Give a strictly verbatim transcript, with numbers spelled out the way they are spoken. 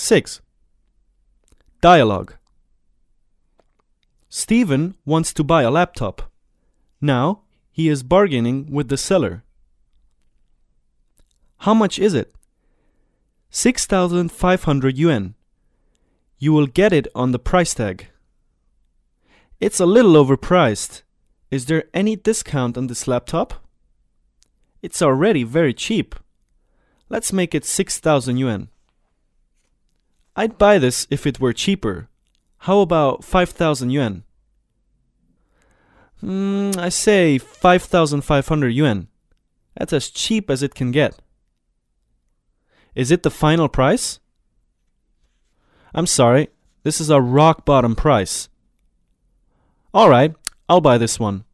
six. Dialogue. Stephen wants to buy a laptop. Now he is bargaining with the seller. How much is it? six thousand five hundred yuan. You will get it on the price tag. It's a little overpriced. Is there any discount on this laptop? It's already very cheap. Let's make it six thousand yuan. I'd buy this if it were cheaper. How about five thousand yuan? Hmm, I say five thousand five hundred yuan. That's as cheap as it can get. Is it the final price? I'm sorry, this is a rock bottom price. Alright, I'll buy this one.